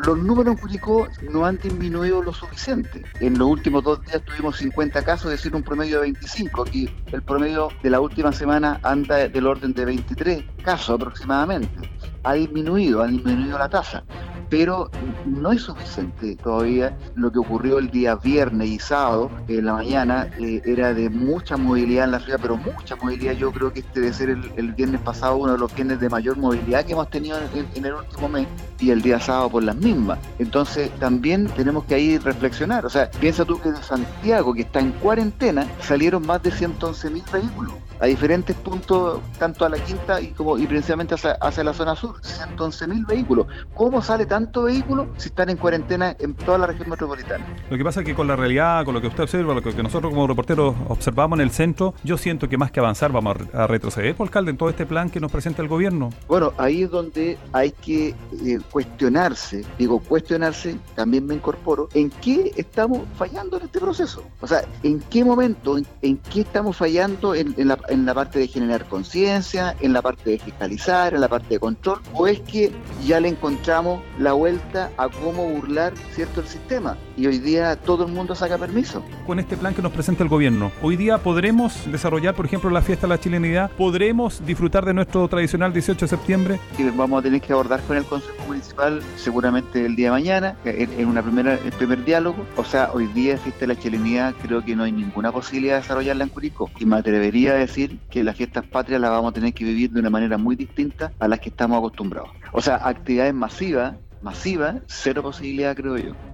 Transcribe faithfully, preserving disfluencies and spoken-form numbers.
los números en Curicó no han disminuido lo suficiente. En los últimos dos días tuvimos cincuenta casos, es decir, un promedio de veinticinco. Aquí el promedio de la última semana anda del orden de veintitrés casos aproximadamente. Ha disminuido, ha disminuido la tasa, pero no es suficiente todavía. Lo que ocurrió el día viernes y sábado en la mañana eh, era de mucha movilidad en la ciudad, pero mucha movilidad. Yo creo que este debe ser el, el viernes pasado uno de los viernes de mayor movilidad que hemos tenido en, en el último mes, y el día sábado por las mismas. Entonces también tenemos que ahí reflexionar. O sea, piensa tú que de Santiago, que está en cuarentena, salieron más de ciento once mil vehículos a diferentes puntos, tanto a la Quinta y como y principalmente hacia, hacia la zona sur, ciento once mil vehículos. ¿Cómo sale tanto vehículo si están en cuarentena en toda la región metropolitana? Lo que pasa es que con la realidad, con lo que usted observa, lo que nosotros como reporteros observamos en el centro, yo siento que más que avanzar vamos a retroceder, por alcalde, en todo este plan que nos presenta el gobierno. Bueno, ahí es donde hay que eh, cuestionarse, digo cuestionarse, también me incorporo, en qué estamos fallando en este proceso. O sea, en qué momento, en, en qué estamos fallando en, en, la, en la parte de generar conciencia, en la parte de fiscalizar, en la parte de control, o es que ya le encontramos la vuelta a cómo burlar, ¿cierto?, el sistema, y hoy día todo el mundo saca permiso. Con este plan que nos presenta el gobierno, hoy día podremos desarrollar, por ejemplo, la fiesta de la chilenidad, podremos disfrutar de nuestro tradicional dieciocho de septiembre. Que vamos a tener que abordar con el Consejo Municipal seguramente el día de mañana, en, en una primera, el primer diálogo. O sea, hoy día fiesta de la chilenidad creo que no hay ninguna posibilidad de desarrollarla en Curicó, y me atrevería a decir que las fiestas patrias las vamos a tener que vivir de una manera muy distinta a las que estamos acostumbrados. O sea, actividades masivas, masivas, cero posibilidad creo yo.